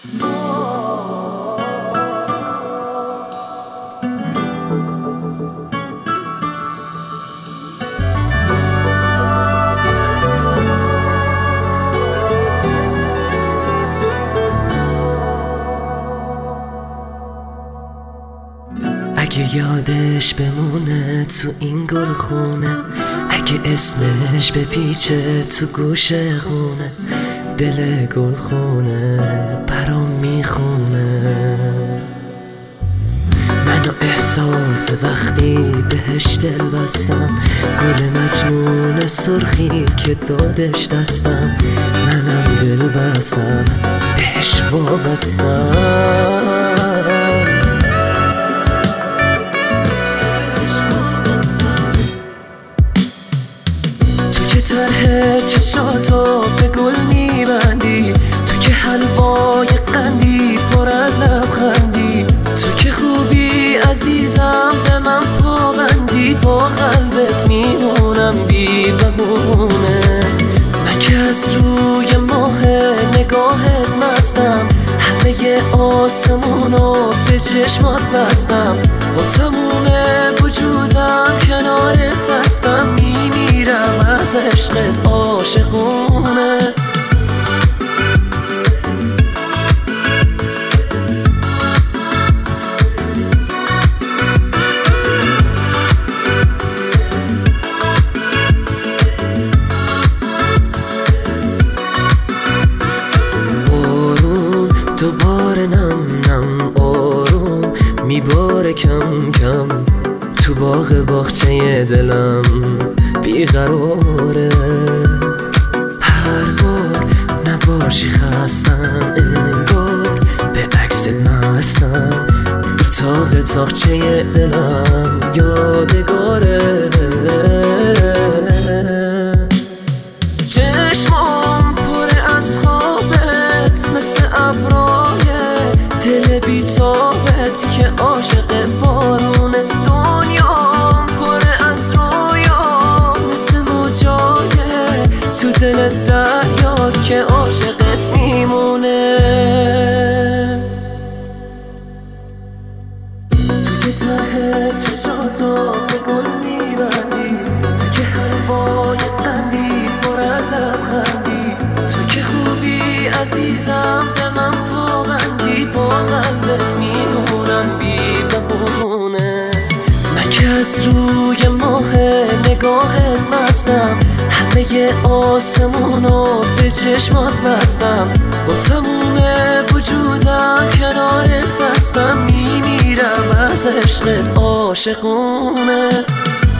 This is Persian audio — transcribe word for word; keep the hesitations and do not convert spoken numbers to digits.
اگه یادش بمونه تو این گلخونه، اگه اسمش بپیچه تو گوش خونه، دل گلخونه برام میخونه. منو احساس وقتی بهش دل بستم، گل مجنون سرخی که دادش دستم، منم دل بستم بهش وابستم. طرح چشاتو به گل میبندی، تو که حلوای قندی پر از لبخندی، تو که خوبی عزیزم به من پابندی، با قلبت میمونم بی بهونه. من که از روی ماه نگاهت مستم، همه آسمونو به چشمات بستم، با تموم وجودم کنارت هستم، میمیرم از عشقت عاشقونه. بارون دوباره نم نم آروم میباره کم کم، تو باغ باغچه دلم بیقراره. هر بار نباشی خستم، انگار به عکست مستم، اتاق تاقچه دلم یادگاره. چشمام پر از خوابت مثل ابرای دل بیتابت که عاشق بارونه. دنیام پر از رویا مثل موجای تو دل دریا که عاشقت میمونه. تو که ته چشاتو به گل میبندی، تو که حلوای قندی پر از لبخندی، تو که خوبی عزیزم به من پابندی، با قلبت میمونم بی بهونه. من که از روی ماه نگاهت مستم، همه آسمونو به چشمات بستم، با تموم وجودم کنارت هستم، میمیرم از عشقت عاشقونه.